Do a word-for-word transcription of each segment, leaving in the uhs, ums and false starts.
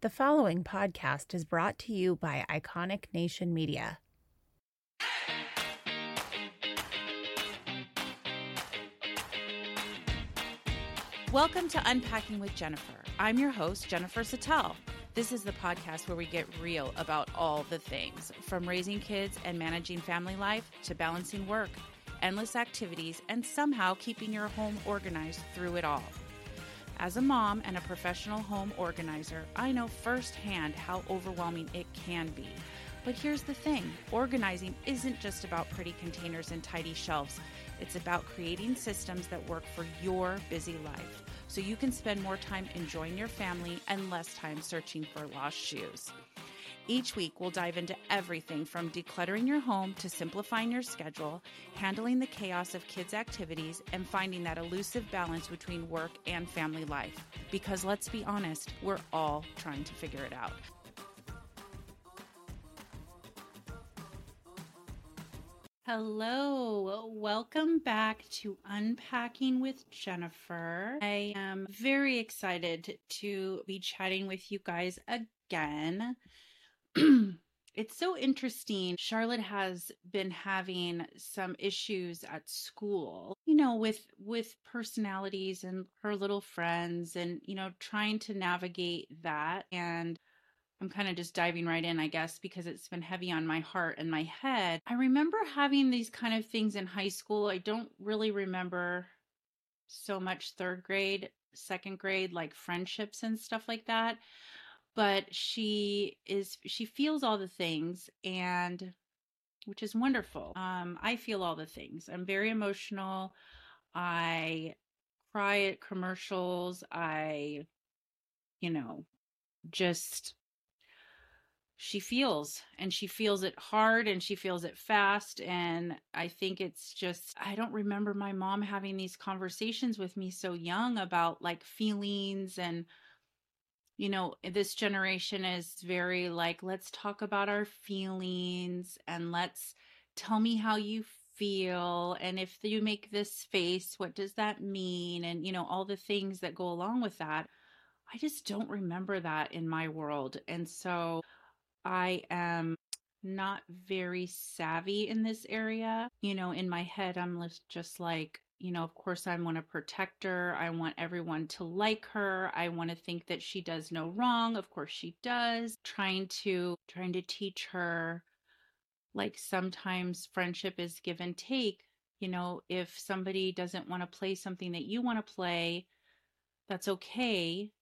The following podcast is brought to you by Iconic Nation Media. Welcome to Unpacking with Jennifer. I'm your host, Jennifer Sattel. This is the podcast where we get real about all the things, from raising kids and managing family life to balancing work, endless activities, and somehow keeping your home organized through it all. As a mom and a professional home organizer, I know firsthand how overwhelming it can be. But here's the thing, organizing isn't just about pretty containers and tidy shelves. It's about creating systems that work for your busy life, so you can spend more time enjoying your family and less time searching for lost shoes. Each week, we'll dive into everything from decluttering your home to simplifying your schedule, handling the chaos of kids' activities, and finding that elusive balance between work and family life. Because let's be honest, we're all trying to figure it out. Hello, welcome back to Unpacking with Jennifer. I am very excited to be chatting with you guys again. It's so interesting. Charlotte has been having some issues at school, you know, with with personalities and her little friends and, you know, trying to navigate that. And I'm kind of just diving right in, I guess, because it's been heavy on my heart and my head. I remember having these kind of things in high school. I don't really remember so much third grade, second grade, like friendships and stuff like that. But she is, she feels all the things, and which is wonderful. Um, I feel all the things. I'm very emotional. I cry at commercials. I, you know, just, she feels, and she feels it hard, and she feels it fast. And I think it's just, I don't remember my mom having these conversations with me so young about like feelings. And you know, this generation is very like, let's talk about our feelings and let's tell me how you feel. And if you make this face, what does that mean? And, you know, all the things that go along with that. I just don't remember that in my world. And so I am not very savvy in this area. You know, in my head, I'm just like, you know, of course, I want to protect her. I want everyone to like her. I want to think that she does no wrong. Of course she does. Trying to, trying to teach her, like, sometimes friendship is give and take. You know, if somebody doesn't want to play something that you want to play, that's okay.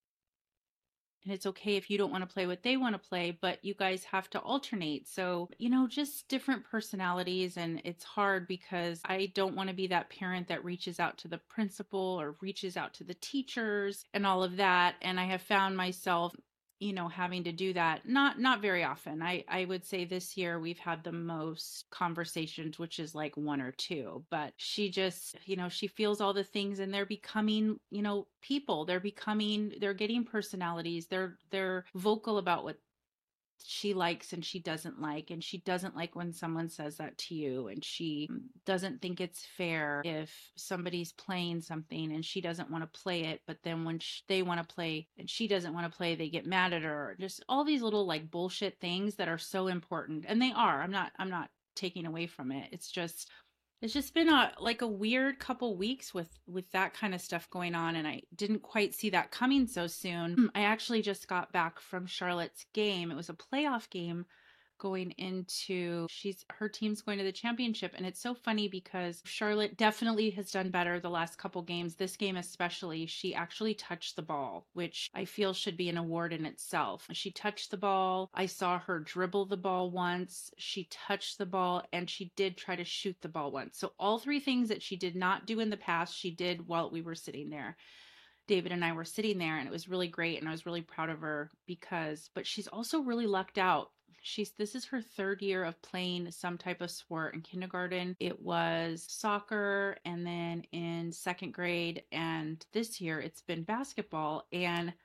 And it's okay if you don't want to play what they want to play, but you guys have to alternate. So, you know, just different personalities. And it's hard because I don't want to be that parent that reaches out to the principal or reaches out to the teachers and all of that. And I have found myself, you know, having to do that. Not, not very often. I, I would say this year we've had the most conversations, which is like one or two, but she just, you know, she feels all the things, and they're becoming, you know, people. They're becoming, they're getting personalities. They're, they're vocal about what she likes and she doesn't like. And she doesn't like when someone says that to you. And she doesn't think it's fair if somebody's playing something and she doesn't want to play it. But then when sh- they want to play and she doesn't want to play, they get mad at her. Just all these little like bullshit things that are so important. And they are, I'm not, I'm not taking away from it. It's just, it's just been a like a weird couple weeks with with that kind of stuff going on, and I didn't quite see that coming so soon. I actually just got back from Charlotte's game. It was a playoff game going into, she's, her team's going to the championship. And it's so funny because Charlotte definitely has done better the last couple games. This game especially, she actually touched the ball, which I feel should be an award in itself. She touched the ball. I saw her dribble the ball once. She touched the ball, and she did try to shoot the ball once. So all three things that she did not do in the past, she did while we were sitting there. David and I were sitting there, and it was really great. And I was really proud of her because, but she's also really lucked out. She's, this is her third year of playing some type of sport. In kindergarten, it was soccer, and then in second grade, and this year it's been basketball. And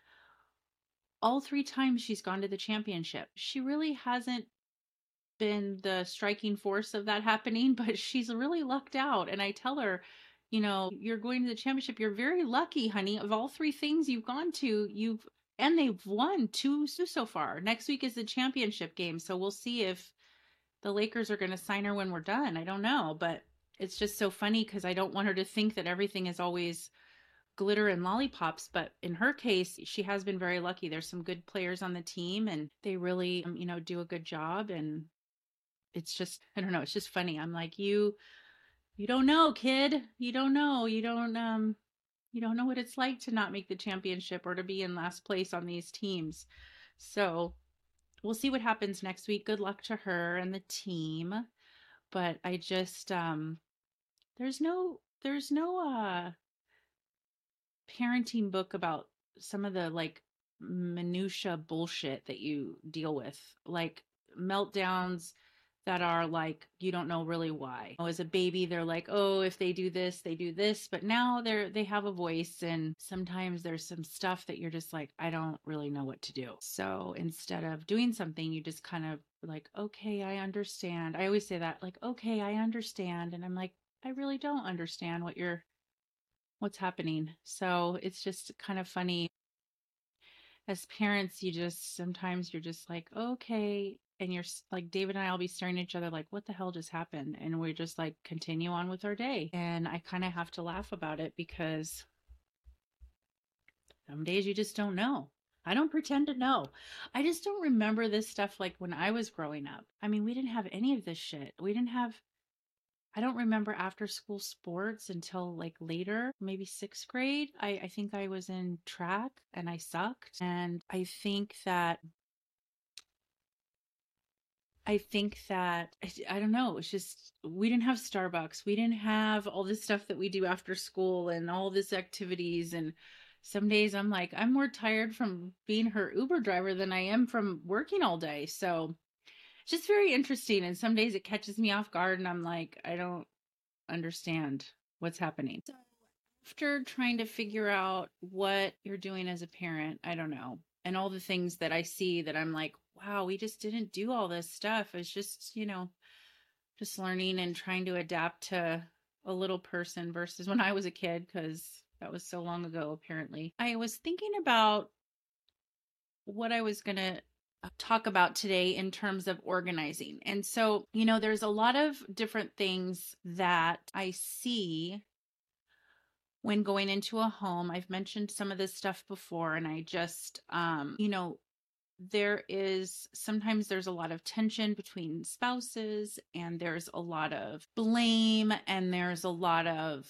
all three times she's gone to the championship. She really hasn't been the striking force of that happening, but she's really lucked out. And I tell her, you know, you're going to the championship. You're very lucky, honey. Of all three things you've gone to, you've and they've won two so far. Next week is the championship game. So we'll see if the Lakers are going to sign her when we're done. I don't know, but it's just so funny because I don't want her to think that everything is always glitter and lollipops. But in her case, she has been very lucky. There's some good players on the team and they really, um, you know, do a good job. And it's just, I don't know, it's just funny. I'm like, you, you don't know, kid. You don't know. You don't, um, you don't know what it's like to not make the championship or to be in last place on these teams. So we'll see what happens next week. Good luck to her and the team. But I just, um, there's no, there's no, uh, parenting book about some of the like minutia bullshit that you deal with, like meltdowns that are like you don't know really why. Oh, as a baby they're like, oh, if they do this they do this, but now they're they have a voice, and sometimes there's some stuff that you're just like, I don't really know what to do. So instead of doing something, you just kind of like, okay, I understand. I always say that, like, okay, I understand, and I'm like, I really don't understand what you're what's happening. So it's just kind of funny. As parents, you just sometimes you're just like, okay. And you're like, David and I will be staring at each other like, what the hell just happened? And we just like continue on with our day. And I kind of have to laugh about it because some days you just don't know. I don't pretend to know. I just don't remember this stuff like when I was growing up. I mean, we didn't have any of this shit. We didn't have I don't remember after school sports until like later, maybe sixth grade. I, I think I was in track and I sucked. And I think that, I think that, I, I don't know, it's just, we didn't have Starbucks. We didn't have all this stuff that we do after school and all this activities. And some days I'm like, I'm more tired from being her Uber driver than I am from working all day. So it's just very interesting. And some days it catches me off guard and I'm like, I don't understand what's happening. So after trying to figure out what you're doing as a parent, I don't know, and all the things that I see that I'm like, wow, we just didn't do all this stuff. It's just, you know, just learning and trying to adapt to a little person versus when I was a kid, because that was so long ago, apparently. I was thinking about what I was going to talk about today in terms of organizing. And so, you know, there's a lot of different things that I see when going into a home. I've mentioned some of this stuff before, and I just, um, you know, there is sometimes there's a lot of tension between spouses, and there's a lot of blame, and there's a lot of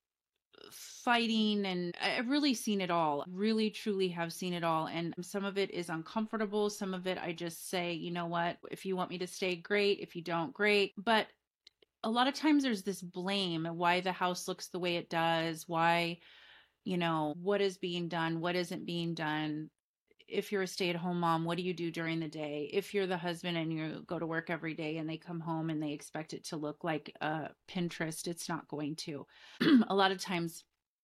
fighting, and I've really seen it all. Really, truly have seen it all. And some of it is uncomfortable. Some of it I just say, you know what, if you want me to stay, great. If you don't, great. But a lot of times there's this blame, why the house looks the way it does, why, you know, what is being done, what isn't being done. If you're a stay-at-home mom, what do you do during the day? If you're the husband and you go to work every day and they come home and they expect it to look like uh, Pinterest, it's not going to. A lot of times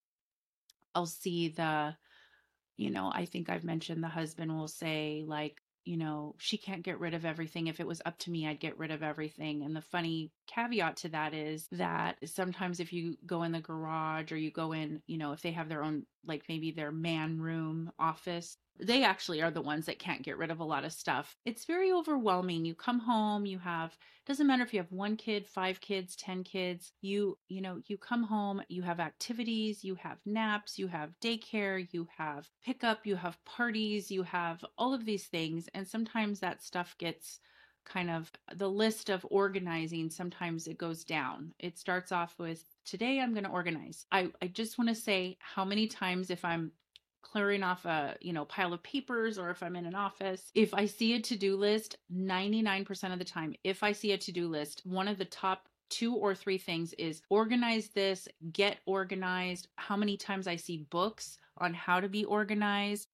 I'll see the, you know, I think I've mentioned the husband will say like, you know, she can't get rid of everything. If it was up to me, I'd get rid of everything. And the funny caveat to that is that sometimes if you go in the garage or you go in, you know, if they have their own, like maybe their man room office, they actually are the ones that can't get rid of a lot of stuff. It's very overwhelming. You come home, you have, doesn't matter if you have one kid, five kids, ten kids, you, you know, you come home, you have activities, you have naps, you have daycare, you have pickup, you have parties, you have all of these things. And sometimes that stuff gets kind of, the list of organizing, sometimes it goes down. It starts off with, today I'm going to organize. I, I just want to say how many times if I'm clearing off a, you know, pile of papers, or if I'm in an office, if I see a to-do list, ninety-nine percent of the time, if I see a to-do list, one of the top two or three things is organize this, get organized. How many times I see books on how to be organized,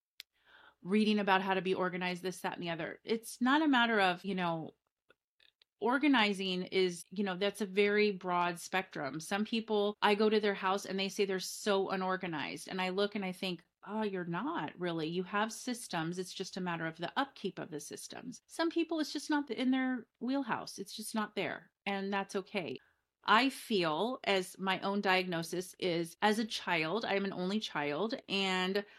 reading about how to be organized, this, that, and the other. It's not a matter of, you know, organizing is, you know, that's a very broad spectrum. Some people, I go to their house and they say they're so unorganized. And I look and I think, oh, you're not really. You have systems. It's just a matter of the upkeep of the systems. Some people, it's just not in their wheelhouse. It's just not there. And that's okay. I feel, as my own diagnosis is, as a child, I'm an only child, and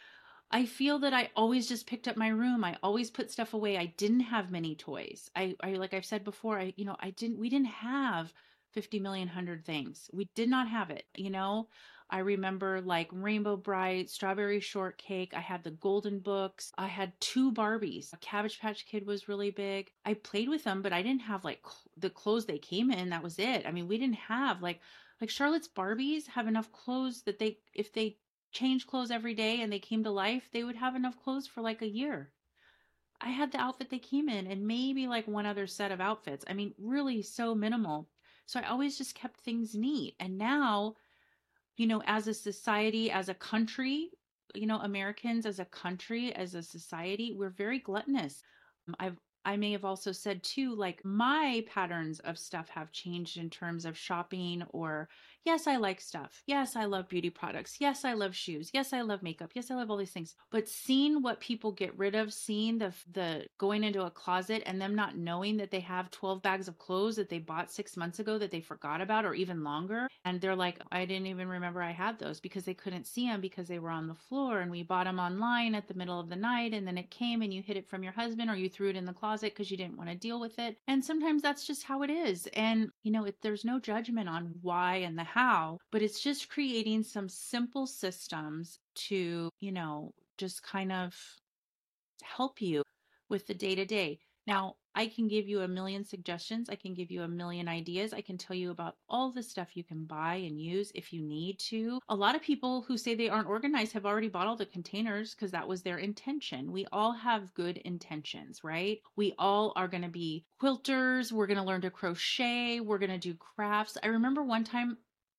I feel that I always just picked up my room. I always put stuff away. I didn't have many toys. I, I like I've said before, I, you know, I didn't, we didn't have fifty million hundred things. We did not have it, you know? I remember like Rainbow Bright, Strawberry Shortcake. I had the Golden Books. I had two Barbies. A Cabbage Patch Kid was really big. I played with them, but I didn't have like cl- the clothes they came in. That was it. I mean, we didn't have like, like Charlotte's Barbies have enough clothes that they, if they change clothes every day and they came to life, they would have enough clothes for like a year. I had the outfit they came in and maybe like one other set of outfits. I mean, really so minimal. So I always just kept things neat. And now, you know, as a society, as a country, you know, Americans as a country, as a society, we're very gluttonous. Um, I've I may have also said too, like my patterns of stuff have changed in terms of shopping, or yes, I like stuff. Yes, I love beauty products. Yes, I love shoes. Yes, I love makeup. Yes, I love all these things. But seeing what people get rid of, seeing the the going into a closet and them not knowing that they have twelve bags of clothes that they bought six months ago that they forgot about or even longer. And they're like, I didn't even remember I had those, because they couldn't see them because they were on the floor and we bought them online at the middle of the night, and then it came and you hid it from your husband or you threw it in the closet because you didn't want to deal with it. And sometimes that's just how it is. And, you know, it, there's no judgment on why and the how, but it's just creating some simple systems to, you know, just kind of help you with the day to day. Now, I can give you a million suggestions. I can give you a million ideas. I can tell you about all the stuff you can buy and use if you need to. A lot of people who say they aren't organized have already bought all the containers because that was their intention. We all have good intentions, right? We all are going to be quilters. We're going to learn to crochet. We're going to do crafts. I remember one time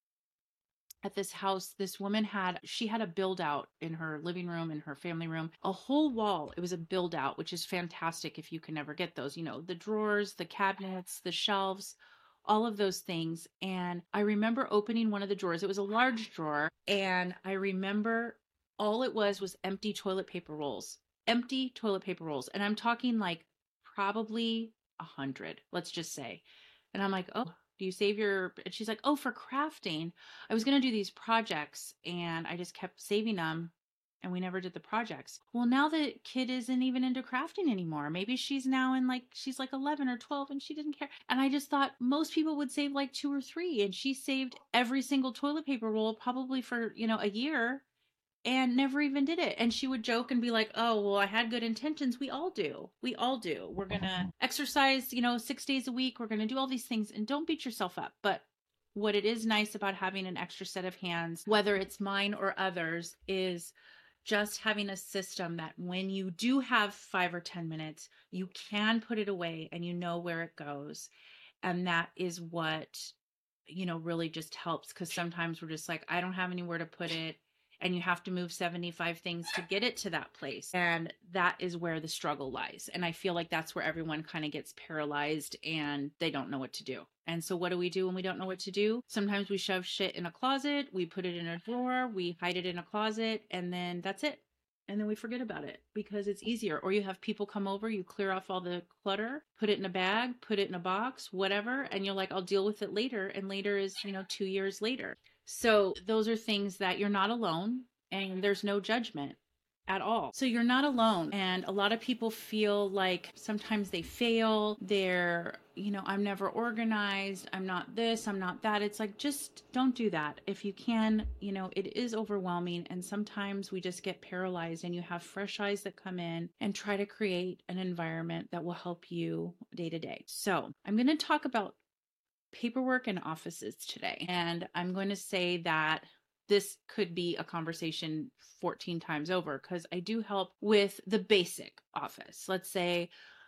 at this house, this woman had, she had a build out in her living room, in her family room, a whole wall. It was a build out, which is fantastic if you can ever get those, you know, the drawers, the cabinets, the shelves, all of those things. And I remember opening one of the drawers. It was a large drawer. And I remember all it was was empty toilet paper rolls, empty toilet paper rolls. And I'm talking like probably a hundred, let's just say. And I'm like, oh, do you save your, and she's like, oh, for crafting. I was going to do these projects and I just kept saving them and we never did the projects. Well, now the kid isn't even into crafting anymore. Maybe she's now in like, she's like eleven or twelve and she didn't care. And I just thought most people would save like two or three, and she saved every single toilet paper roll probably for, you know, a year and never even did it. And she would joke and be like, oh, well, I had good intentions. We all do. We all do. We're going to exercise, you know, six days a week. We're going to do all these things, and don't beat yourself up. But what it is nice about having an extra set of hands, whether it's mine or others, is just having a system that when you do have five or ten minutes, you can put it away and you know where it goes. And that is what, you know, really just helps, because sometimes we're just like, I don't have anywhere to put it. And you have to move seventy-five things to get it to that place. And that is where the struggle lies. And I feel like that's where everyone kind of gets paralyzed and they don't know what to do. And so what do we do when we don't know what to do? Sometimes we shove shit in a closet, we put it in a drawer, we hide it in a closet, and then that's it. And then we forget about it because it's easier. Or you have people come over, you clear off all the clutter, put it in a bag, put it in a box, whatever. And you're like, I'll deal with it later. And later is, you know, two years later. So those are things that you're not alone, and there's no judgment at all. So you're not alone. And a lot of people feel like sometimes they fail. They're, you know, I'm never organized. I'm not this, I'm not that. It's like, just don't do that. If you can, you know, it is overwhelming. And sometimes we just get paralyzed, and you have fresh eyes that come in and try to create an environment that will help you day to day. So I'm going to talk about paperwork and offices today. And I'm going to say that this could be a conversation fourteen times over, because I do help with the basic office. Let's say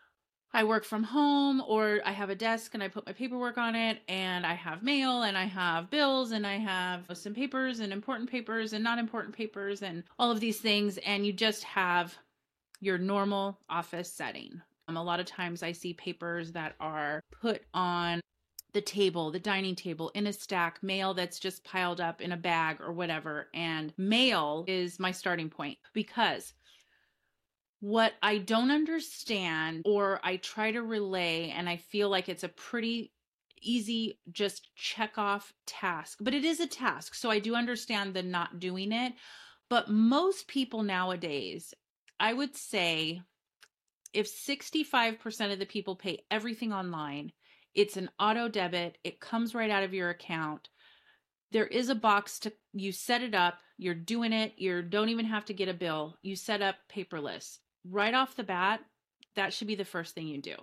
I work from home, or I have a desk and I put my paperwork on it, and I have mail and I have bills and I have some papers and important papers and not important papers and all of these things. And you just have your normal office setting. Um, a lot of times I see papers that are put on the table, the dining table, in a stack, mail that's just piled up in a bag or whatever. And mail is my starting point, because what I don't understand, or I try to relay, and I feel like it's a pretty easy, just check off task, but it is a task. So I do understand the not doing it. But most people nowadays, I would say if sixty-five percent of the people pay everything online, it's an auto debit, it comes right out of your account. There is a box to, you set it up, you're doing it, you don't even have to get a bill. You set up paperless. Right off the bat, that should be the first thing you do.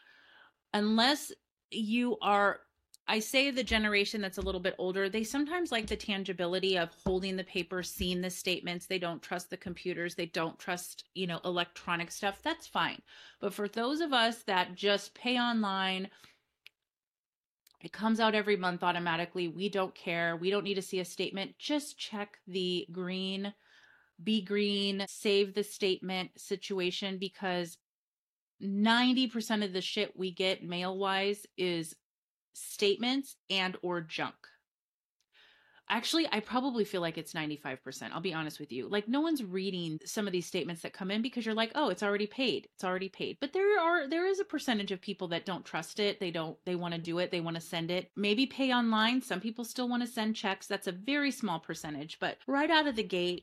Unless you are, I say the generation that's a little bit older, they sometimes like the tangibility of holding the paper, seeing the statements. They don't trust the computers. They don't trust, you know, electronic stuff. That's fine. But for those of us that just pay online, it comes out every month automatically. We don't care. We don't need to see a statement. Just check the green, be green, save the statement situation, because ninety percent of the shit we get mail-wise is statements and or junk. Actually, I probably feel like it's ninety-five percent. I'll be honest with you. Like, no one's reading some of these statements that come in because you're like, oh, it's already paid. It's already paid. But there are, there is a percentage of people that don't trust it. They don't, they want to do it. They want to send it. Maybe pay online. Some people still want to send checks. That's a very small percentage. But right out of the gate,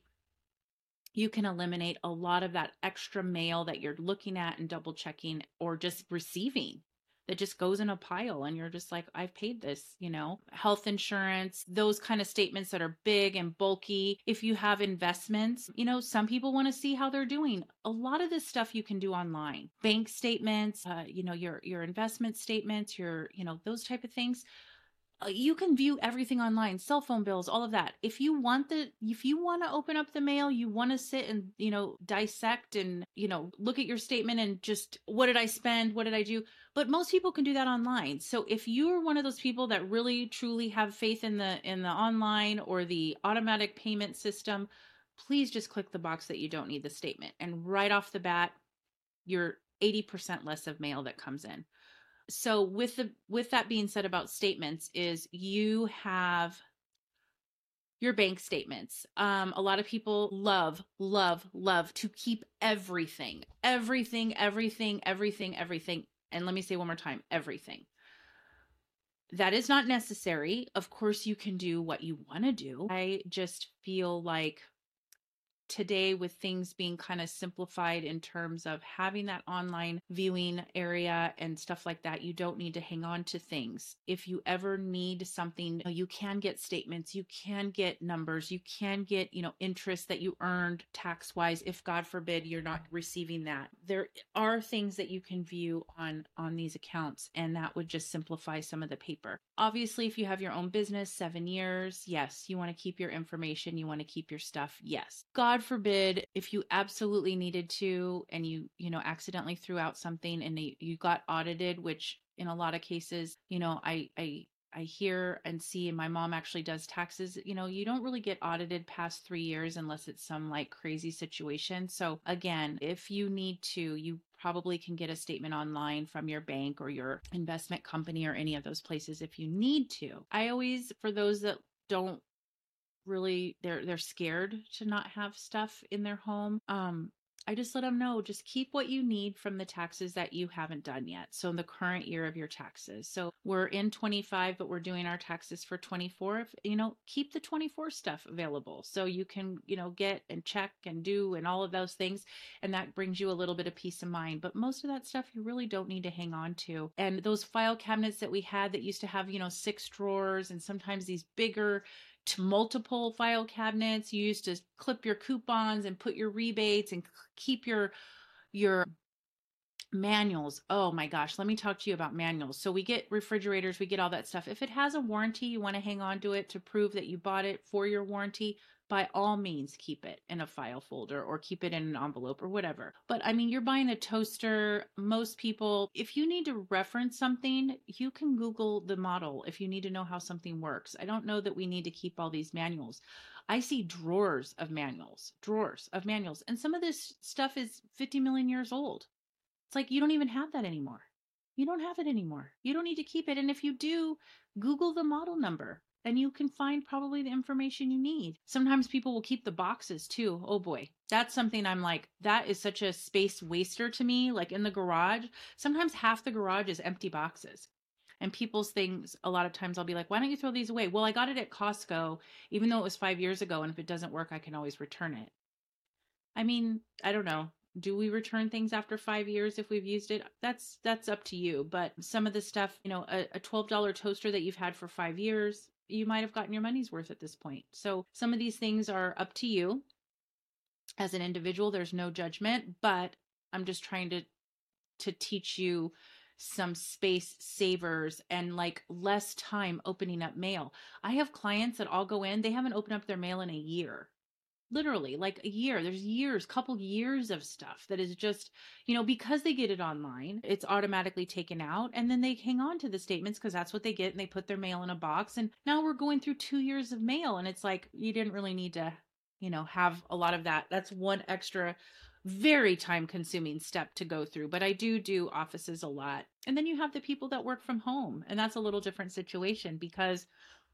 you can eliminate a lot of that extra mail that you're looking at and double checking or just receiving that just goes in a pile. And you're just like, I've paid this, you know, health insurance, those kind of statements that are big and bulky. If you have investments, you know, some people want to see how they're doing. A lot of this stuff you can do online. Bank statements, uh, you know, your, your investment statements, your, you know, those type of things. You can view everything online, cell phone bills, all of that. If you want the, if you want to open up the mail, you want to sit and, you know, dissect and, you know, look at your statement and just, what did I spend? What did I do? But most people can do that online. So if you're one of those people that really truly have faith in the, in the online or the automatic payment system, please just click the box that you don't need the statement. And right off the bat, you're eighty percent less of mail that comes in. So with the, with that being said about statements is you have your bank statements. Um, a lot of people love, love, love to keep everything, everything, everything, everything, everything. And let me say one more time, everything. That is not necessary. Of course, you can do what you want to do. I just feel like today, with things being kind of simplified in terms of having that online viewing area and stuff like that, you don't need to hang on to things. If you ever need something, you can get statements, you can get numbers, you can get, you know, interest that you earned tax wise. If God forbid you're not receiving that, there are things that you can view on, on these accounts, and that would just simplify some of the paper. Obviously, if you have your own business, seven years, yes, you want to keep your information, you want to keep your stuff. Yes. God forbid, if you absolutely needed to, and you, you know, accidentally threw out something and you got audited, which in a lot of cases, you know, I, I, I hear and see, and my mom actually does taxes, you know, you don't really get audited past three years unless it's some like crazy situation. So again, if you need to, you probably can get a statement online from your bank or your investment company or any of those places if you need to. I always, for those that don't really, they're they're scared to not have stuff in their home, um I just let them know, just keep what you need from the taxes that you haven't done yet. So in the current year of your taxes. So we're in twenty-five, but we're doing our taxes for twenty-four. If, you know, keep the twenty-four stuff available so you can, you know, get and check and do and all of those things. And that brings you a little bit of peace of mind. But most of that stuff you really don't need to hang on to. And those file cabinets that we had that used to have, you know, six drawers and sometimes these bigger to multiple file cabinets. You used to clip your coupons and put your rebates and keep your your manuals. Oh my gosh, let me talk to you about manuals. So we get refrigerators, we get all that stuff. If it has a warranty, you want to hang on to it to prove that you bought it for your warranty, by all means, keep it in a file folder or keep it in an envelope or whatever. But I mean, you're buying a toaster. Most people, if you need to reference something, you can Google the model if you need to know how something works. I don't know that we need to keep all these manuals. I see drawers of manuals, drawers of manuals. And some of this stuff is fifty million years old. It's like, you don't even have that anymore. You don't have it anymore. You don't need to keep it. And if you do, Google the model number and you can find probably the information you need. Sometimes people will keep the boxes too. Oh boy, that's something I'm like, that is such a space waster to me. Like in the garage, sometimes half the garage is empty boxes. And people's things, a lot of times I'll be like, why don't you throw these away? Well, I got it at Costco, even though it was five years ago. And if it doesn't work, I can always return it. I mean, I don't know. Do we return things after five years if we've used it? That's that's up to you. But some of the stuff, you know, a, a twelve dollar toaster that you've had for five years, you might have gotten your money's worth at this point. So some of these things are up to you as an individual. There's no judgment, but I'm just trying to to teach you some space savers and like less time opening up mail. I have clients that all go in, they haven't opened up their mail in a year. Literally like a year. There's years, couple years of stuff that is just, you know, because they get it online, it's automatically taken out and then they hang on to the statements because that's what they get and they put their mail in a box. And now we're going through two years of mail and it's like, you didn't really need to, you know, have a lot of that. That's one extra very time consuming step to go through. But I do do offices a lot. And then you have the people that work from home. And that's a little different situation because,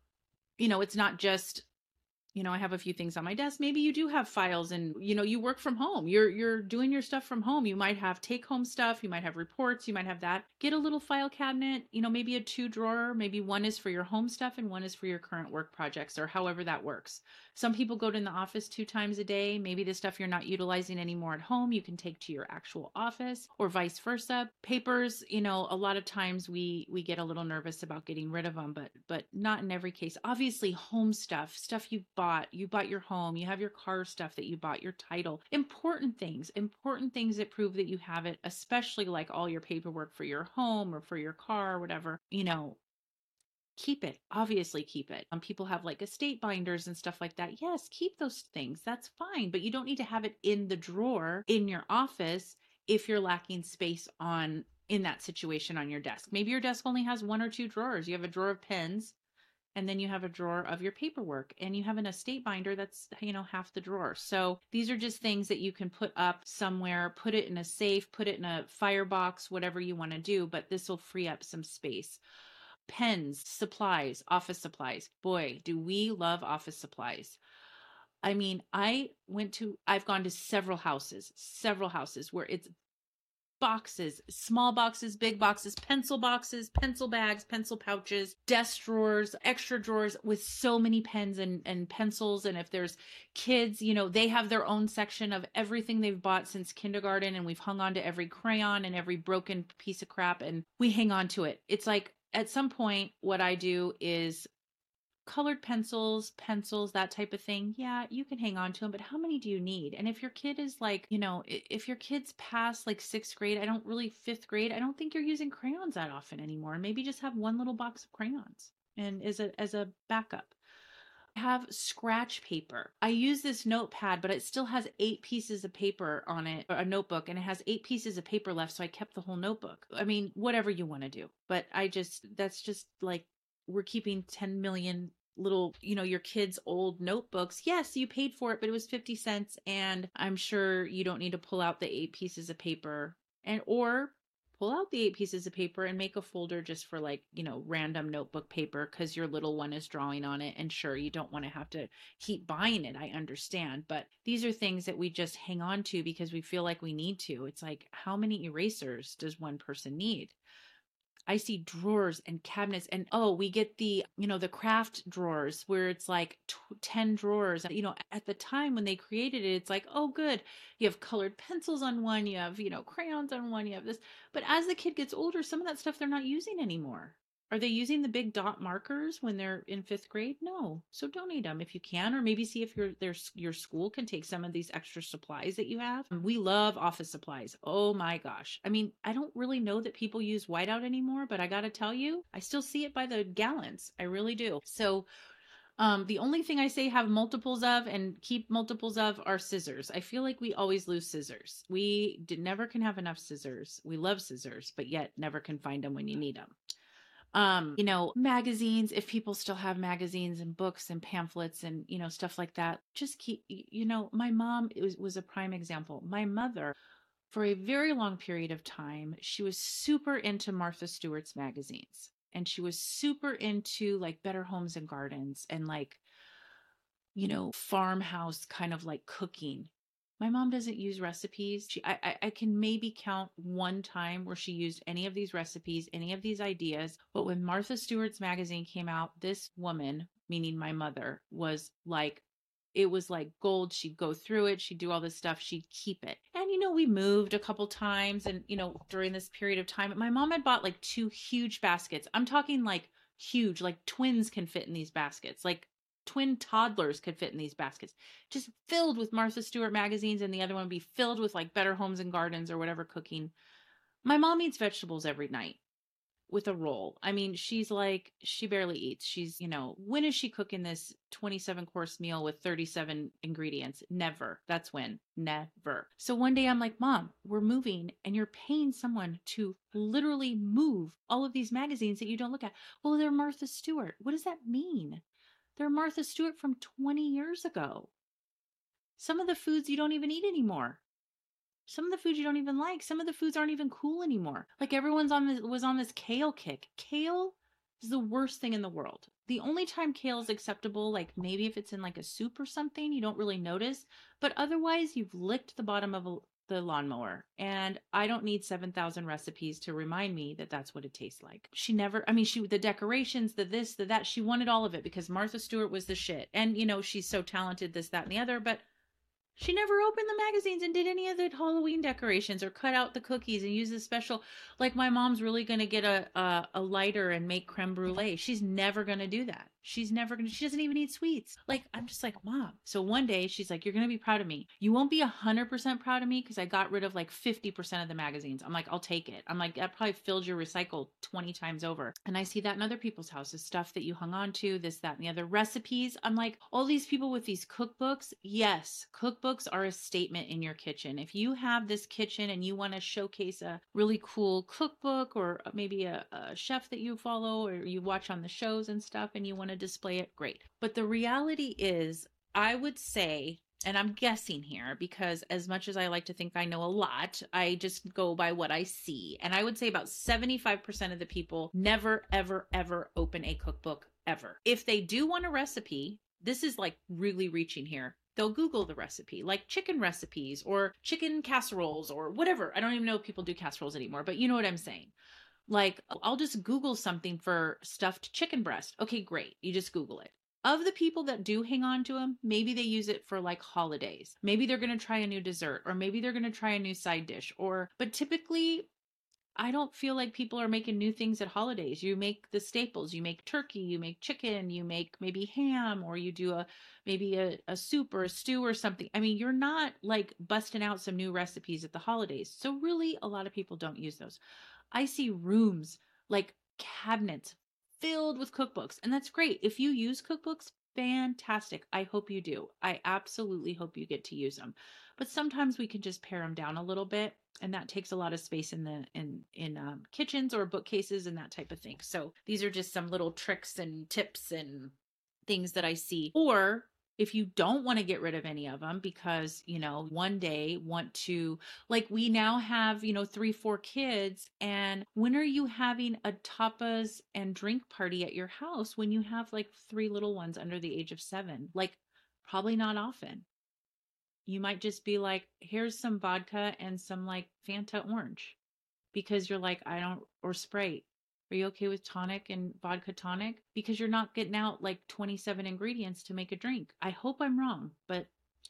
you know, it's not just, you know, I have a few things on my desk. Maybe you do have files and, you know, you work from home. You're you're doing your stuff from home. You might have take home stuff. You might have reports. You might have that. Get a little file cabinet, you know, maybe a two drawer. Maybe one is for your home stuff and one is for your current work projects or however that works. Some people go to the office two times a day. Maybe the stuff you're not utilizing anymore at home, you can take to your actual office or vice versa. Papers, you know, a lot of times we we get a little nervous about getting rid of them, but but not in every case. Obviously, home stuff, stuff you bought, you bought your home, you have your car stuff that you bought, your title, important things, important things that prove that you have it, especially like all your paperwork for your home or for your car or whatever, you know, keep it, obviously keep it. Um, people have like estate binders and stuff like that. Yes, keep those things. That's fine. But you don't need to have it in the drawer in your office if you're lacking space on in that situation on your desk. Maybe your desk only has one or two drawers. You have a drawer of pens and then you have a drawer of your paperwork and you have an estate binder that's, you know, half the drawer. So these are just things that you can put up somewhere, put it in a safe, put it in a firebox, whatever you want to do, but this will free up some space. Pens, supplies, office supplies. Boy, do we love office supplies. I mean, I went to, I've gone to several houses, several houses where it's boxes, small boxes, big boxes, pencil boxes, pencil bags, pencil pouches, desk drawers, extra drawers with so many pens and, and pencils. And if there's kids, you know, they have their own section of everything they've bought since kindergarten. And we've hung on to every crayon and every broken piece of crap and we hang on to it. It's like at some point, what I do is colored pencils, pencils, that type of thing. Yeah, you can hang on to them, but how many do you need? And if your kid is like, you know, if your kid's past like sixth grade, I don't really fifth grade, I don't think you're using crayons that often anymore. Maybe just have one little box of crayons and as a as a backup. Have scratch paper. I use this notepad, but it still has eight pieces of paper on it, or a notebook, and it has eight pieces of paper left. So I kept the whole notebook. I mean, whatever you want to do, but I just, that's just like, we're keeping ten million little, you know, your kids' old notebooks. Yes, you paid for it, but it was fifty cents. And I'm sure you don't need to pull out the eight pieces of paper and, or pull out the eight pieces of paper and make a folder just for like, you know, random notebook paper because your little one is drawing on it. And sure, you don't want to have to keep buying it. I understand. But these are things that we just hang on to because we feel like we need to. It's like, how many erasers does one person need? I see drawers and cabinets and, oh, we get the, you know, the craft drawers where it's like t- ten drawers. You know, at the time when they created it, it's like, oh, good. You have colored pencils on one, you have, you know, crayons on one, you have this. But as the kid gets older, some of that stuff they're not using anymore. Are they using the big dot markers when they're in fifth grade? No. So donate them if you can, or maybe see if your their your school can take some of these extra supplies that you have. We love office supplies. Oh my gosh. I mean, I don't really know that people use whiteout anymore, but I got to tell you, I still see it by the gallons. I really do. So um, the only thing I say have multiples of and keep multiples of are scissors. I feel like we always lose scissors. We did, never can have enough scissors. We love scissors, but yet never can find them when you need them. Um, you know, magazines, if people still have magazines and books and pamphlets and, you know, stuff like that, just keep, you know, my mom was, was a prime example. My mother, for a very long period of time, she was super into Martha Stewart's magazines and she was super into like Better Homes and Gardens and like, you know, farmhouse kind of like cooking. My mom doesn't use recipes. She, I, I, I can maybe count one time where she used any of these recipes, any of these ideas. But when Martha Stewart's magazine came out, this woman, meaning my mother, was like, it was like gold. She'd go through it. She'd do all this stuff. She'd keep it. And, you know, we moved a couple times and, you know, during this period of time, my mom had bought like two huge baskets. I'm talking like huge, like twins can fit in these baskets. Like twin toddlers could fit in these baskets, just filled with Martha Stewart magazines. And the other one would be filled with like Better Homes and Gardens or whatever cooking. My mom eats vegetables every night with a roll. I mean, she's like, she barely eats. She's, you know, when is she cooking this twenty-seven course meal with thirty-seven ingredients? Never. That's when. Never. So one day I'm like, Mom, we're moving and you're paying someone to literally move all of these magazines that you don't look at. Well, they're Martha Stewart. What does that mean? They're Martha Stewart from twenty years ago. Some of the foods you don't even eat anymore. Some of the foods you don't even like. Some of the foods aren't even cool anymore. Like everyone's on this, was on this kale kick. Kale is the worst thing in the world. The only time kale is acceptable, like maybe if it's in like a soup or something, you don't really notice. But otherwise, you've licked the bottom of a, the lawnmower. And I don't need seven thousand recipes to remind me that that's what it tastes like. She never, I mean, she, the decorations, the this, the that, she wanted all of it because Martha Stewart was the shit. And, you know, she's so talented, this, that, and the other. But she never opened the magazines and did any of the Halloween decorations or cut out the cookies and use the special. Like my mom's really going to get a, a a lighter and make creme brulee. She's never going to do that. She's never going to, she doesn't even eat sweets. Like, I'm just like, Mom. So one day she's like, you're going to be proud of me. You won't be one hundred percent proud of me because I got rid of like fifty percent of the magazines. I'm like, I'll take it. I'm like, that probably filled your recycle twenty times over. And I see that in other people's houses, stuff that you hung on to, this, that, and the other recipes. I'm like, all these people with these cookbooks. Yes, cookbooks are a statement in your kitchen. If you have this kitchen and you want to showcase a really cool cookbook or maybe a, a chef that you follow or you watch on the shows and stuff and you want to display it, great. But the reality is, I would say, and I'm guessing here because as much as I like to think I know a lot, I just go by what I see. And I would say about seventy-five percent of the people never, ever, ever open a cookbook ever. If they do want a recipe, this is like really reaching here. They'll Google the recipe, like chicken recipes or chicken casseroles or whatever. I don't even know if people do casseroles anymore, but you know what I'm saying. Like, I'll just Google something for stuffed chicken breast. Okay, great. You just Google it. Of the people that do hang on to them, maybe they use it for like holidays. Maybe they're going to try a new dessert or maybe they're going to try a new side dish or, but typically I don't feel like people are making new things at holidays. You make the staples, you make turkey, you make chicken, you make maybe ham, or you do a, maybe a, a soup or a stew or something. I mean, you're not like busting out some new recipes at the holidays. So really a lot of people don't use those. I see rooms, like cabinets filled with cookbooks, and that's great. If you use cookbooks, fantastic. I hope you do. I absolutely hope you get to use them. But sometimes we can just pare them down a little bit, and that takes a lot of space in the in in um, kitchens or bookcases and that type of thing. So these are just some little tricks and tips and things that I see. Or if you don't want to get rid of any of them because, you know, one day want to, like we now have, you know, three, four kids. And when are you having a tapas and drink party at your house when you have like three little ones under the age of seven? Like probably not often. You might just be like, here's some vodka and some like Fanta orange because you're like, I don't, or Sprite. Are you okay with tonic and vodka tonic? Because you're not getting out like twenty-seven ingredients to make a drink. I hope I'm wrong, but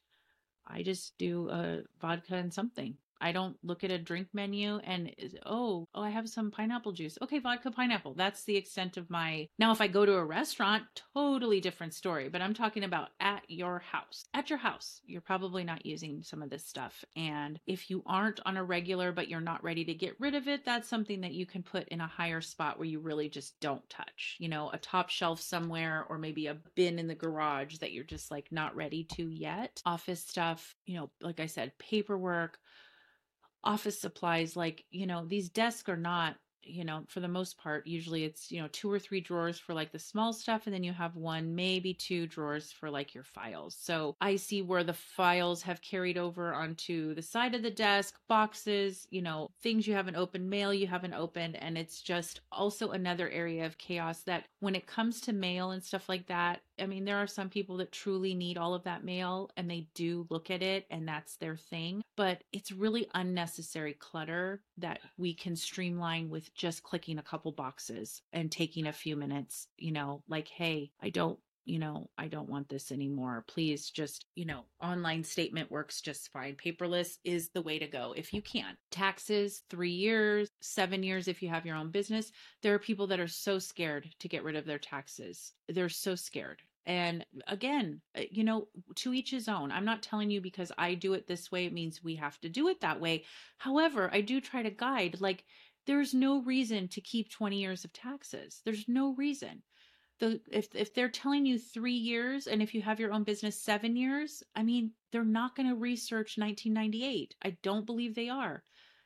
I just do a vodka and something. I don't look at a drink menu and, oh, oh, I have some pineapple juice. Okay, vodka, pineapple. That's the extent of my... Now, if I go to a restaurant, totally different story, but I'm talking about at your house. At your house, you're probably not using some of this stuff. And if you aren't on a regular, but you're not ready to get rid of it, that's something that you can put in a higher spot where you really just don't touch. You know, a top shelf somewhere, or maybe a bin in the garage that you're just like not ready to yet. Office stuff, you know, like I said, paperwork, office supplies, like, you know, these desks are not, you know, for the most part, usually it's, you know, two or three drawers for like the small stuff. And then you have one, maybe two drawers for like your files. So I see where the files have carried over onto the side of the desk, boxes, you know, things you haven't opened, mail you haven't opened. And it's just also another area of chaos that when it comes to mail and stuff like that, I mean, there are some people that truly need all of that mail and they do look at it and that's their thing, but it's really unnecessary clutter that we can streamline with just clicking a couple boxes and taking a few minutes, you know, like, hey, I don't you know, I don't want this anymore. Please just, you know, online statement works just fine. Paperless is the way to go if you can. Taxes, three years, seven years if you have your own business. There are people that are so scared to get rid of their taxes. They're so scared. And again, you know, to each his own. I'm not telling you because I do it this way, it means we have to do it that way. However, I do try to guide, like, there's no reason to keep twenty years of taxes. There's no reason. The, if if they're telling you three years and if you have your own business seven years, I mean, they're not going to research nineteen ninety-eight. I don't believe they are.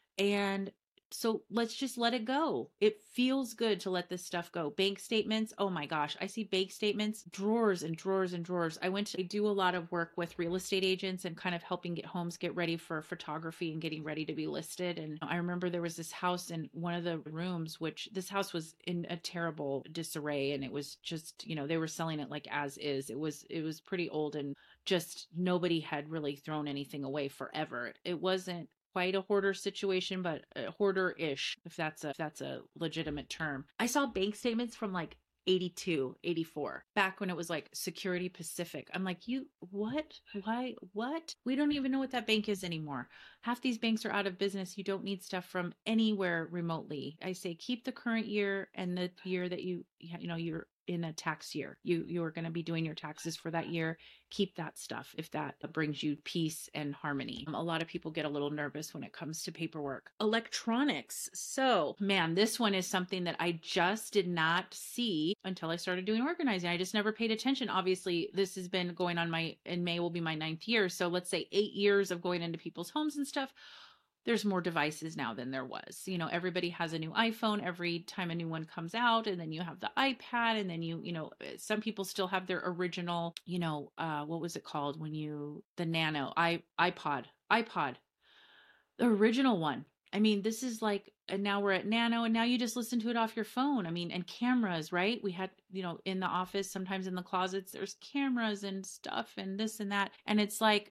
And so let's just let it go. It feels good to let this stuff go. Bank statements. Oh my gosh. I see bank statements, drawers and drawers and drawers. I went to I do a lot of work with real estate agents and kind of helping get homes get ready for photography and getting ready to be listed. And I remember there was this house in one of the rooms, which this house was in a terrible disarray. And it was just, you know, they were selling it like as is. It was, it was pretty old and just nobody had really thrown anything away forever. It wasn't quite a hoarder situation, but a hoarder-ish, if that's a if that's a legitimate term. I saw bank statements from like eighty-two, eighty-four, back when it was like Security Pacific. I'm like, you, what? Why? What? We don't even know what that bank is anymore. Half these banks are out of business. You don't need stuff from anywhere remotely. I say keep the current year and the year that you, you know, you're in a tax year. You you are going to be doing your taxes for that year. Keep that stuff if that brings you peace and harmony. Um, a lot of people get a little nervous when it comes to paperwork. Electronics. So, man, this one is something that I just did not see until I started doing organizing. I just never paid attention. Obviously, this has been going on my, in May will be my ninth year. So let's say eight years of going into people's homes and stuff. There's more devices now than there was. You know, everybody has a new iPhone every time a new one comes out, and then you have the iPad, and then you, you know, some people still have their original, you know, uh, what was it called when you, the Nano, i iPod, iPod, the original one. I mean, this is like, and now we're at Nano, and now you just listen to it off your phone. I mean, and cameras, right? We had, you know, in the office, sometimes in the closets, there's cameras and stuff and this and that. And it's like,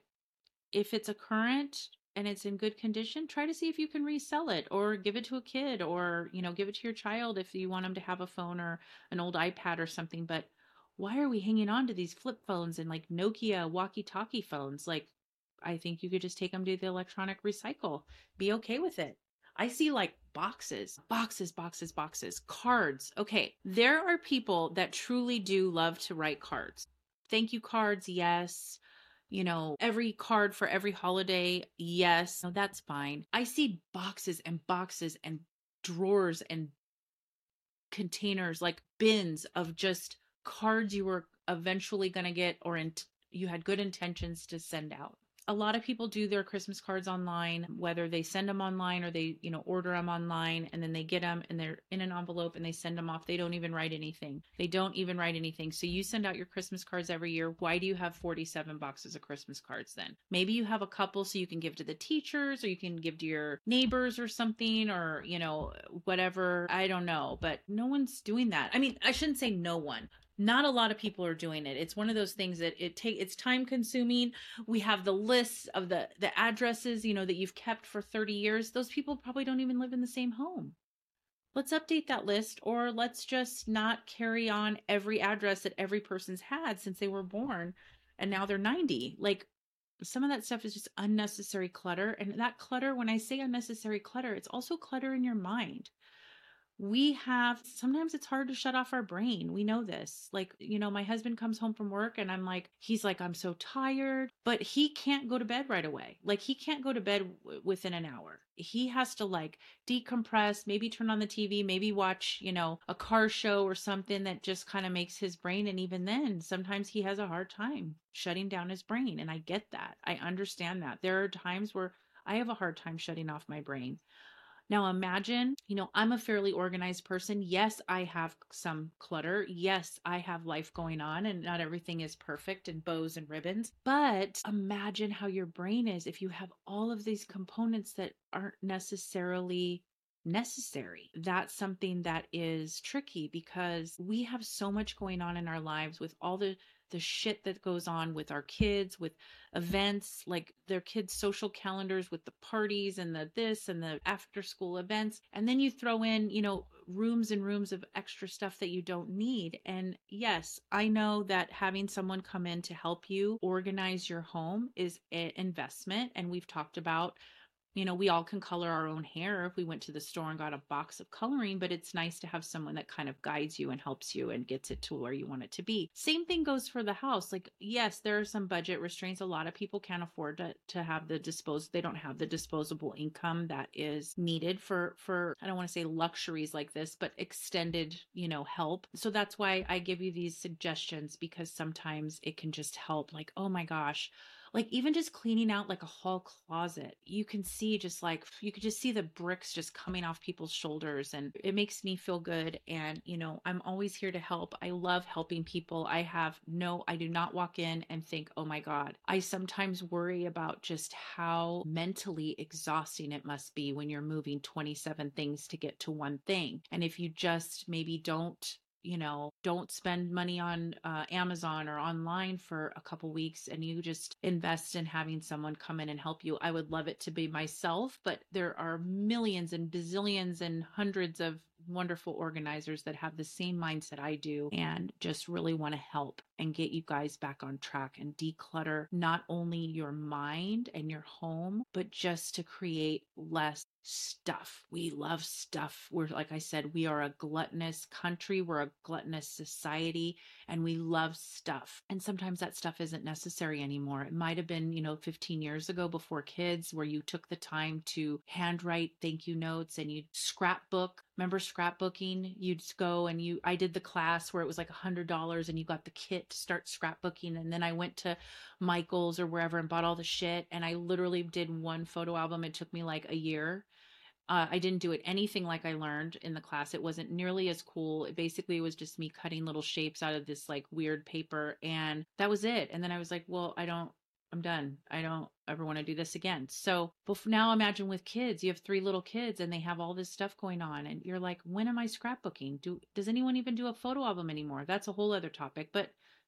if it's a current and it's in good condition, try to see if you can resell it or give it to a kid or, you know, give it to your child if you want them to have a phone or an old iPad or something. But why are we hanging on to these flip phones and like Nokia walkie-talkie phones? Like, I think you could just take them to the electronic recycle. Be okay with it. I see like boxes, boxes, boxes, boxes, cards. Okay. There are people that truly do love to write cards. Thank you cards. Yes. You know, every card for every holiday. Yes. No, that's fine. I see boxes and boxes and drawers and containers, like bins of just cards you were eventually going to get or in, you had good intentions to send out. A lot of people do their Christmas cards online, whether they send them online or they, you know, order them online and then they get them and they're in an envelope and they send them off. They don't even write anything. They don't even write anything. So you send out your Christmas cards every year. Why do you have forty-seven boxes of Christmas cards then? Maybe you have a couple so you can give to the teachers or you can give to your neighbors or something or, you know, whatever. I don't know, but no one's doing that. I mean, I shouldn't say no one. Not a lot of people are doing it. It's one of those things that it take it's time consuming. We have the lists of the the addresses, you know, that you've kept for thirty years. Those people probably don't even live in the same home. Let's update that list, or let's just not carry on every address that every person's had since they were born and now they're ninety. Like, some of that stuff is just unnecessary clutter. And that clutter, when I say unnecessary clutter, it's also clutter in your mind. We have, sometimes it's hard to shut off our brain. We know this. Like, you know, my husband comes home from work and I'm like, he's like, I'm so tired, but he can't go to bed right away. Like, he can't go to bed w- within an hour. He has to like decompress, maybe turn on the T V, maybe watch, you know, a car show or something that just kind of makes his brain. And even then, sometimes he has a hard time shutting down his brain. And I get that. I understand that. There are times where I have a hard time shutting off my brain. Now imagine, you know, I'm a fairly organized person. Yes, I have some clutter. Yes, I have life going on and not everything is perfect and bows and ribbons. But imagine how your brain is if you have all of these components that aren't necessarily necessary. That's something that is tricky because we have so much going on in our lives with all the the shit that goes on with our kids, with events, like their kids' social calendars with the parties and the this and the after school events. And then you throw in, you know, rooms and rooms of extra stuff that you don't need. And yes, I know that having someone come in to help you organize your home is an investment. And we've talked about, you know, we all can color our own hair if we went to the store and got a box of coloring, but it's nice to have someone that kind of guides you and helps you and gets it to where you want it to be. Same thing goes for the house. Like, yes, there are some budget restraints. A lot of people can't afford to, to have the dispose. They don't have the disposable income that is needed for, for, I don't want to say luxuries like this, but extended, you know, help. So that's why I give you these suggestions, because sometimes it can just help. Like, oh my gosh, like even just cleaning out like a hall closet, you can see just like, you could just see the bricks just coming off people's shoulders, and it makes me feel good. And, you know, I'm always here to help. I love helping people. I have no, I do not walk in and think, oh my God. I sometimes worry about just how mentally exhausting it must be when you're moving twenty-seven things to get to one thing. And if you just maybe don't, you know, don't spend money on uh, Amazon or online for a couple weeks, and you just invest in having someone come in and help you. I would love it to be myself, but there are millions and bazillions and hundreds of wonderful organizers that have the same mindset I do and just really want to help and get you guys back on track and declutter not only your mind and your home, but just to create less stuff. We love stuff. We're, like I said, we are a gluttonous country. We're a gluttonous society, and we love stuff. And sometimes that stuff isn't necessary anymore. It might have been, you know, fifteen years ago before kids, where you took the time to handwrite thank you notes and you'd scrapbook. Remember scrapbooking? You'd go and you, I did the class where it was like a hundred dollars and you got the kit to start scrapbooking. And then I went to Michael's or wherever and bought all the shit. And I literally did one photo album. It took me like a year. Uh, I didn't do it anything like I learned in the class. It wasn't nearly as cool. It basically was just me cutting little shapes out of this like weird paper. And that was it. And then I was like, well, I don't, I'm done. I don't ever want to do this again. So now imagine with kids, you have three little kids and they have all this stuff going on. And you're like, when am I scrapbooking? Do, does anyone even do a photo album anymore? That's a whole other topic, but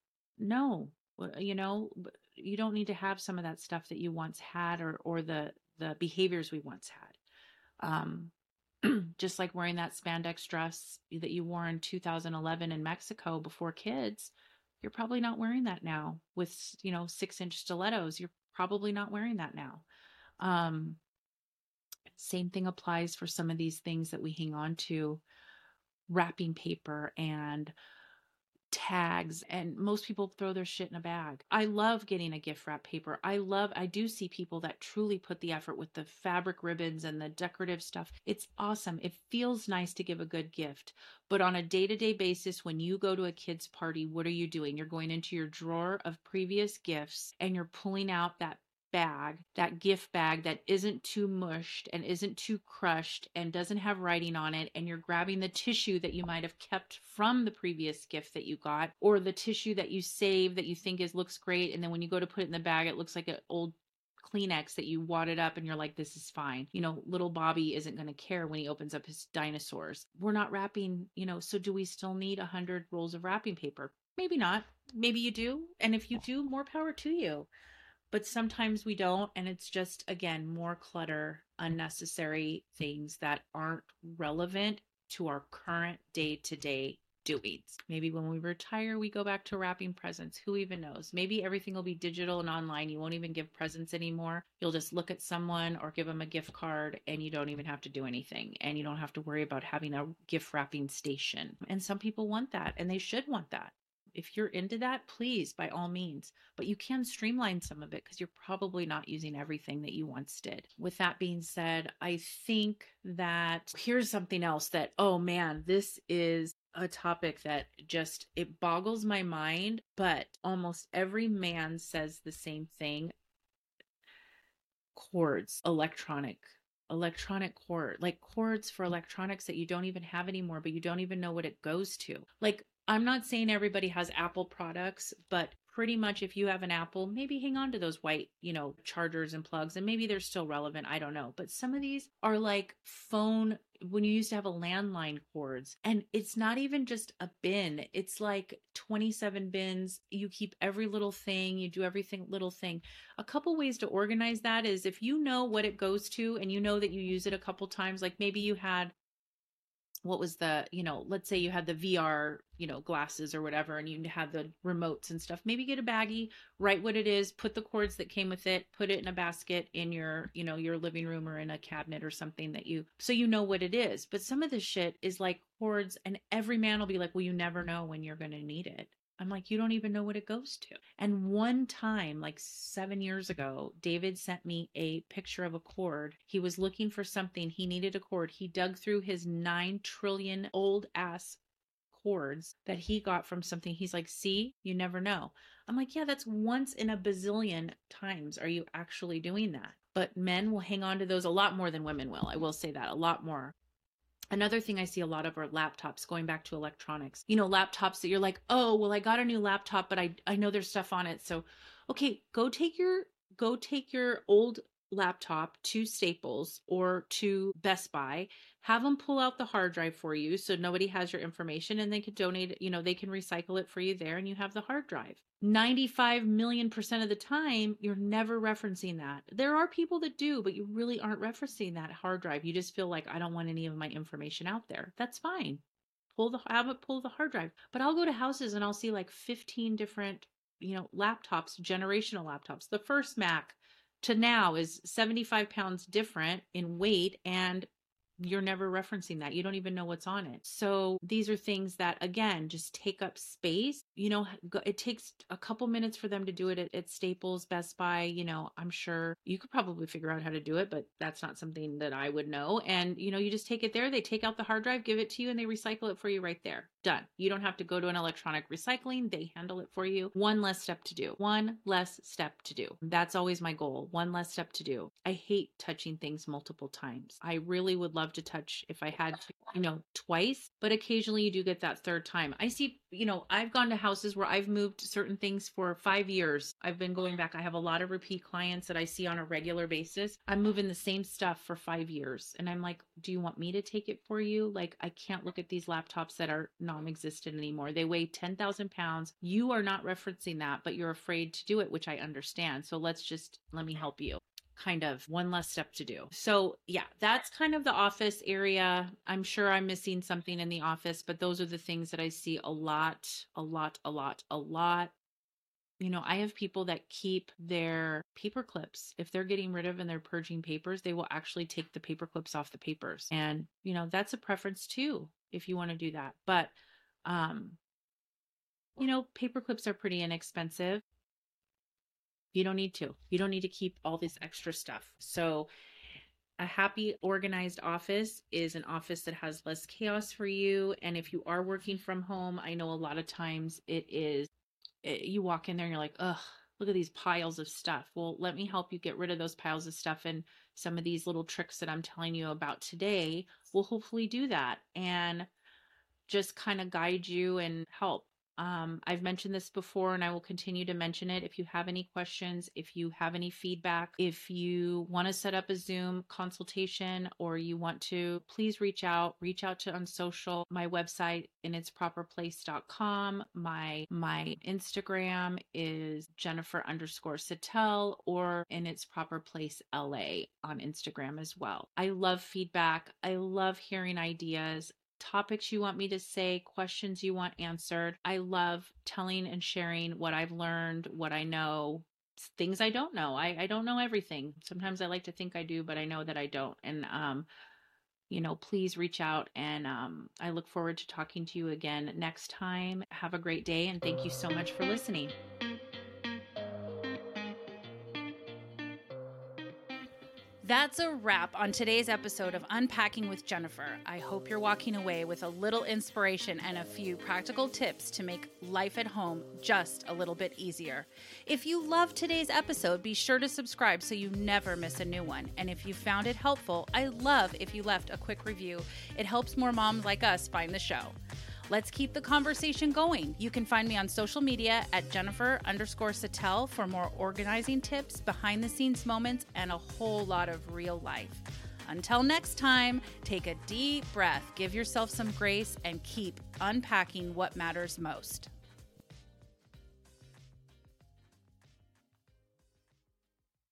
no, you know, you don't need to have some of that stuff that you once had, or, or the, the behaviors we once had. Um, just like wearing that spandex dress that you wore in two thousand eleven in Mexico before kids, you're probably not wearing that now with, you know, six inch stilettos. You're probably not wearing that now. Um, same thing applies for some of these things that we hang on to, wrapping paper and tags, and most people throw their shit in a bag. I love getting a gift wrap paper. I love, I do see people that truly put the effort with the fabric ribbons and the decorative stuff. It's awesome. It feels nice to give a good gift. But on a day-to-day basis, when you go to a kid's party, what are you doing? You're going into your drawer of previous gifts and you're pulling out that bag, that gift bag that isn't too mushed and isn't too crushed and doesn't have writing on it, and you're grabbing the tissue that you might have kept from the previous gift that you got, or the tissue that you save that you think is looks great, and then when you go to put it in the bag, it looks like an old Kleenex that you wadded up and you're like, this is fine. You know, little Bobby isn't going to care when he opens up his dinosaurs. We're not wrapping, you know, so do we still need a hundred rolls of wrapping paper? Maybe not. Maybe you do. And if you do, more power to you. But sometimes we don't, and it's just, again, more clutter, unnecessary things that aren't relevant to our current day-to-day doings. Maybe when we retire, we go back to wrapping presents. Who even knows? Maybe everything will be digital and online. You won't even give presents anymore. You'll just look at someone or give them a gift card, and you don't even have to do anything. And you don't have to worry about having a gift wrapping station. And some people want that, and they should want that. If you're into that, please, by all means. But you can streamline some of it because you're probably not using everything that you once did. With that being said, I think that here's something else that, oh man, this is a topic that just, it boggles my mind, but almost every man says the same thing. Cords, electronic electronic cord, like cords for electronics that you don't even have anymore, but you don't even know what it goes to. Like, I'm not saying everybody has Apple products, but pretty much if you have an Apple, maybe hang on to those white, you know, chargers and plugs, and maybe they're still relevant. I don't know. But some of these are like phone when you used to have a landline cords, and it's not even just a bin. It's like twenty-seven bins. You keep every little thing, you do everything little thing. A couple ways to organize that is if you know what it goes to and you know that you use it a couple times, like maybe you had what was the, you know, let's say you had the V R, you know, glasses or whatever, and you had the remotes and stuff, maybe get a baggie, write what it is, put the cords that came with it, put it in a basket in your, you know, your living room or in a cabinet or something that you, so you know what it is. But some of this shit is like cords, and every man will be like, well, you never know when you're going to need it. I'm like, you don't even know what it goes to. And one time, like seven years ago, David sent me a picture of a cord. He was looking for something. He needed a cord. He dug through his nine trillion old ass cords that he got from something. He's like, see, you never know. I'm like, yeah, that's once in a bazillion times are you actually doing that. But men will hang on to those a lot more than women will. I will say that, a lot more. Another thing I see a lot of are laptops, going back to electronics. You know, laptops that you're like, oh, well, I got a new laptop, but I, I know there's stuff on it. So, okay, go take your, go take your old laptop to Staples or to Best Buy, have them pull out the hard drive for you so nobody has your information, and they can donate it, you know, they can recycle it for you there, and you have the hard drive. ninety-five million percent of the time, you're never referencing that. There are people that do, but you really aren't referencing that hard drive. You just feel like, I don't want any of my information out there. That's fine. Pull the, have it pull the hard drive. But I'll go to houses and I'll see like fifteen different, you know, laptops, generational laptops. The first Mac to now is seventy-five pounds different in weight, and you're never referencing that. You don't even know what's on it. So these are things that, again, just take up space. You know, it takes a couple minutes for them to do it at, at Staples, Best Buy. You know, I'm sure you could probably figure out how to do it, but that's not something that I would know. And, you know, you just take it there. They take out the hard drive, give it to you, and they recycle it for you right there. Done. You don't have to go to an electronic recycling. They handle it for you. One less step to do. One less step to do. That's always my goal. One less step to do. I hate touching things multiple times. I really would love to touch if I had to, you know, twice, but occasionally you do get that third time. I see, you know, I've gone to houses where I've moved certain things for five years. I've been going back. I have a lot of repeat clients that I see on a regular basis. I'm moving the same stuff for five years. And I'm like, do you want me to take it for you? Like, I can't look at these laptops that are non-existent anymore. They weigh ten thousand pounds. You are not referencing that, but you're afraid to do it, which I understand. So let's just, let me help you. Kind of one less step to do. So yeah, that's kind of the office area. I'm sure I'm missing something in the office, but those are the things that I see a lot, a lot, a lot, a lot. You know, I have people that keep their paper clips. If they're getting rid of and they're purging papers, they will actually take the paper clips off the papers. And, you know, that's a preference too, if you want to do that. But, um, you know, paper clips are pretty inexpensive. You don't need to. You don't need to keep all this extra stuff. So a happy, organized office is an office that has less chaos for you. And if you are working from home, I know a lot of times it is, it, you walk in there and you're like, ugh, look at these piles of stuff. Well, let me help you get rid of those piles of stuff. And some of these little tricks that I'm telling you about today will hopefully do that and just kind of guide you and help. Um, I've mentioned this before and I will continue to mention it. If you have any questions, if you have any feedback, if you want to set up a Zoom consultation or you want to, please reach out, reach out to on social, my website in its proper place dot com. My, my Instagram is Jennifer underscore Sattel or in its proper place L A on Instagram as well. I love feedback. I love hearing ideas. Topics you want me to say, questions you want answered. I love telling and sharing what I've learned, what I know, things I don't know. I, I don't know everything. Sometimes I like to think I do, but I know that I don't. And, um, you know, please reach out and um, I look forward to talking to you again next time. Have a great day and thank you so much for listening. That's a wrap on today's episode of Unpacking with Jennifer. I hope you're walking away with a little inspiration and a few practical tips to make life at home just a little bit easier. If you loved today's episode, be sure to subscribe so you never miss a new one. And if you found it helpful, I love if you left a quick review. It helps more moms like us find the show. Let's keep the conversation going. You can find me on social media at Jennifer underscore Sattel for more organizing tips, behind the scenes moments, and a whole lot of real life. Until next time, take a deep breath, give yourself some grace, and keep unpacking what matters most.